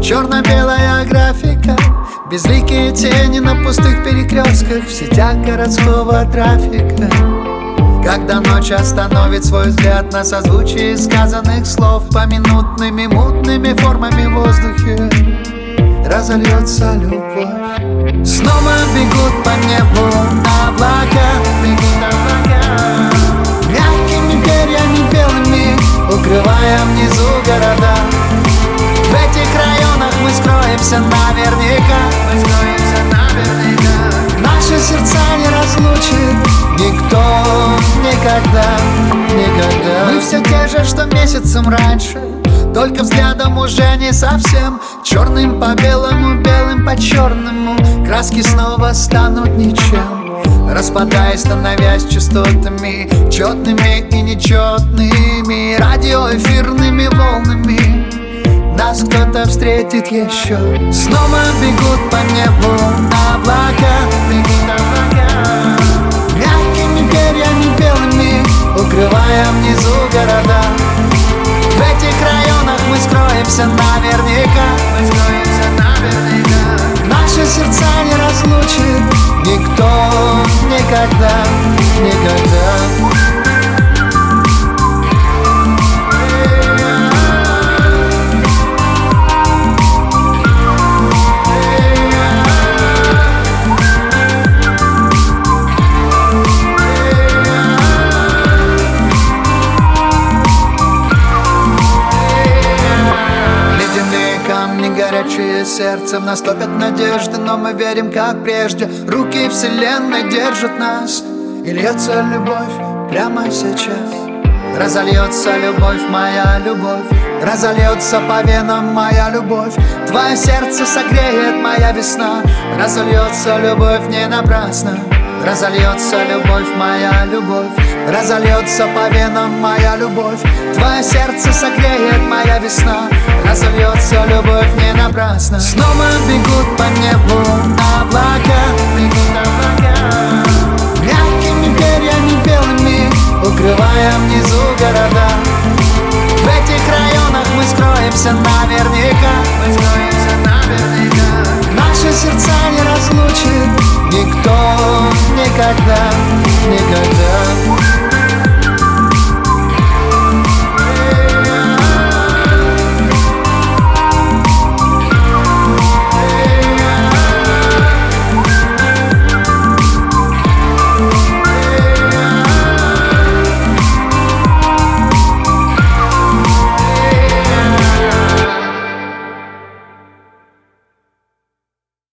черно-белая графика, безликие тени на пустых перекрестках в сетях городского трафика. Когда ночь остановит свой взгляд на созвучие сказанных слов, поминутными мутными формами в воздухе разольется любовь. Снова бегут по небу облака, бегут облака, мягкими перьями белыми, укрывая внизу города. В этих районах мы скроемся наверняка, мы скроемся наверняка. Наши сердца не разлучит никто никогда, никогда. Мы все те же, что месяцем раньше, только взглядом уже не совсем. Черным по белому, белым по черному, краски снова станут ничем, распадаясь, становясь частотами, четными и нечетными, радиоэфирными волнами. Нас кто-то встретит еще. Снова бегут по небу облака, бегут облака, мягкими перьями белыми, укрывая внизу города. В этих районах мы скроемся наверняка, мы скроемся наверняка. Наши сердца не разлучит никто никогда, никогда. Горячие сердцем наступят надежды, но мы верим, как прежде. Руки вселенной держат нас, и льется любовь прямо сейчас. Разольется любовь, моя любовь, разольется по венам моя любовь. Твое сердце согреет моя весна, разольется любовь не напрасно. Разольется любовь, моя любовь, разольется по венам моя любовь. Твое сердце согреет моя весна, разольется любовь не напрасно. Снова бегут по небу облака, бегут облака, мягкими перьями белыми, укрывая внизу города. В этих районах мы скроемся наверняка, мы скроемся наверняка. Наши сердца не разлучит никто никогда, никогда.